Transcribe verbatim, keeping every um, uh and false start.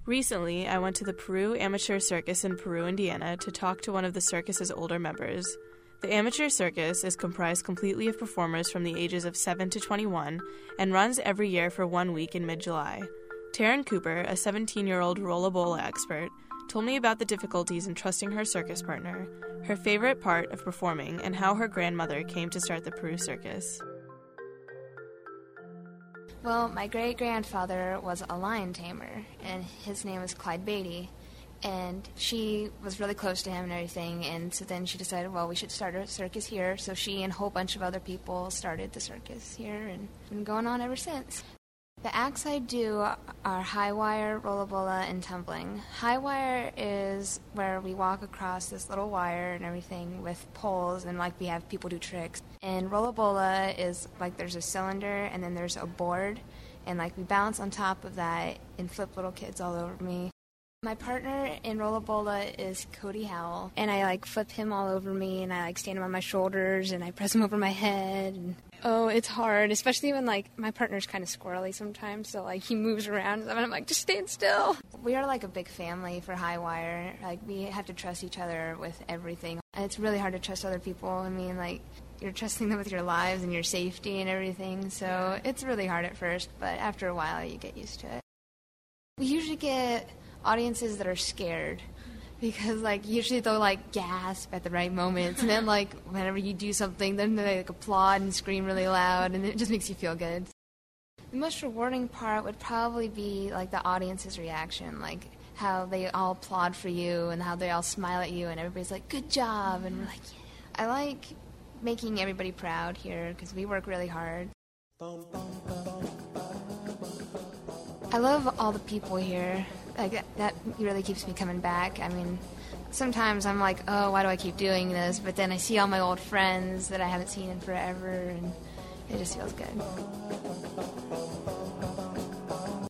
Recently, I went to the Peru Amateur Circus in Peru, Indiana, to talk to one of the circus's older members. The amateur circus is comprised completely of performers from the ages of seven to twenty-one and runs every year for one week in mid-July. Taryn Cooper, a seventeen-year-old Rolla Bola expert, told me about the difficulties in trusting her circus partner, her favorite part of performing, and how her grandmother came to start the Peru Circus. Well, my great-grandfather was a lion tamer, and his name was Clyde Beatty, and she was really close to him and everything, and so then she decided, well, we should start a circus here, so she and a whole bunch of other people started the circus here, and it's been going on ever since. The acts I do are high wire, rolla bola, and tumbling. High wire is where we walk across this little wire and everything with poles, and like we have people do tricks. And rolla bola is like there's a cylinder and then there's a board, and like we bounce on top of that and flip little kids all over me. My partner in rolla bola is Cody Howell, and I like flip him all over me, and I like stand him on my shoulders, and I press him over my head. And oh, it's hard, especially when like my partner's kind of squirrely sometimes, so like he moves around, and I'm like, just stand still. We are like a big family for high wire. Like we have to trust each other with everything, and it's really hard to trust other people. I mean, like you're trusting them with your lives and your safety and everything, so it's really hard at first, but after a while you get used to it. We usually get audiences that are scared because like usually they'll like gasp at the right moments, and then like whenever you do something then they like applaud and scream really loud, and it just makes you feel good. The most rewarding part would probably be like the audience's reaction, like how they all applaud for you and how they all smile at you and everybody's like good job, and we're like yeah. I like making everybody proud here because we work really hard. I love all the people here. Like, that really keeps me coming back. I mean, sometimes I'm like, oh, why do I keep doing this? But then I see all my old friends that I haven't seen in forever, and it just feels good.